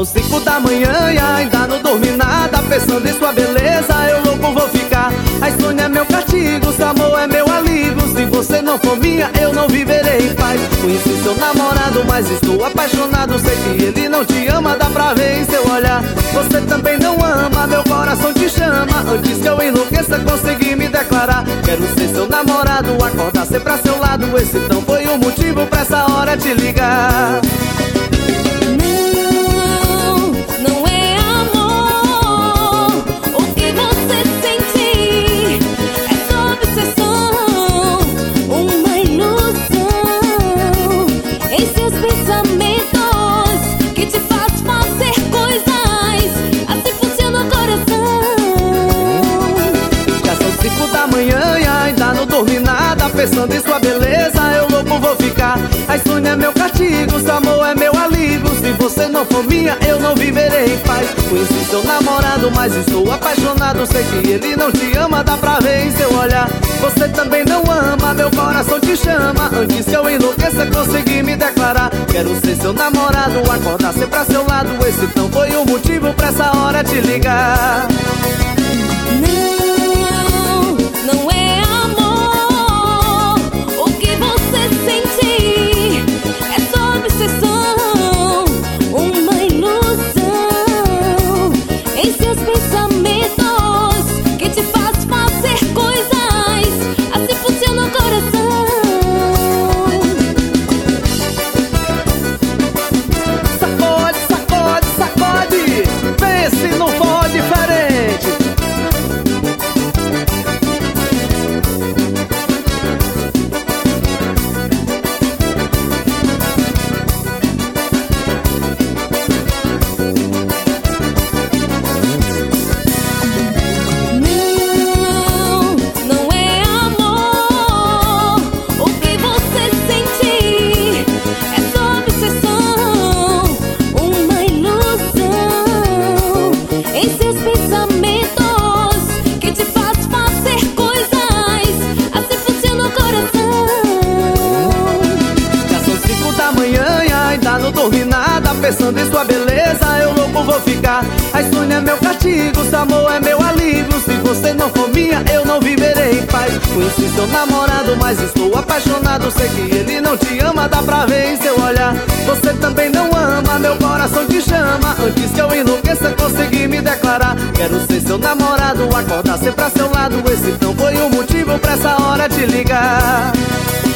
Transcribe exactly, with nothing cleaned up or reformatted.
são cinco da manhã e ainda não dormi nada. Pensando em sua beleza, eu louco vou ficar. A insônia é meu castigo, seu amor é meu alívio. Se você não for minha, eu não viverei em paz. Conheci seu namorado, mas estou apaixonado. Sei que ele não te ama, dá pra ver em seu olhar. Você também não ama, meu coração te chama. Antes que eu enlouqueça, consegui me declarar. Quero ser seu namorado, acordar sempre a seu lado. Esse então foi o motivo pra essa hora te ligar. Pensando em sua beleza, eu louco vou ficar. A insônia é meu castigo, seu amor é meu alívio. Se você não for minha, eu não viverei em paz. Conheci seu namorado, mas estou apaixonado. Sei que ele não te ama, dá pra ver em seu olhar. Você também não ama, meu coração te chama. Antes que eu enlouqueça, consegui me declarar. Quero ser seu namorado, acordar sempre a seu lado. Esse então foi o motivo pra essa hora te ligar. Não, não é pensando em sua beleza, eu louco vou ficar. A insônia é meu castigo, seu amor é meu alívio. Se você não for minha, eu não viverei em paz. Conheci seu namorado, mas estou apaixonado. Sei que ele não te ama, dá pra ver em seu olhar. Você também não ama, meu coração te chama. Antes que eu enlouqueça, consegui me declarar. Quero ser seu namorado, acordar sempre a seu lado. Esse então foi o motivo pra essa hora te ligar.